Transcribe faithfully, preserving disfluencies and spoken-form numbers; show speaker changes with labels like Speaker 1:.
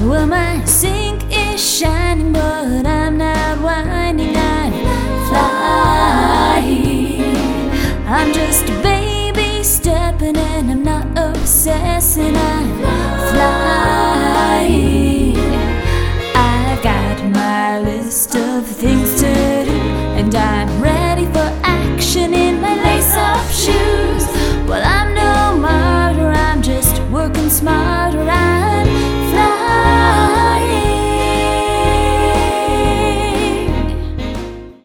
Speaker 1: Well, my sink is shining, but I'm not whining, I'm flying. I'm just a baby stepping and I'm not obsessing, I'm flying. I've got my list of things to do, and I'm ready for action in my lace-up shoes.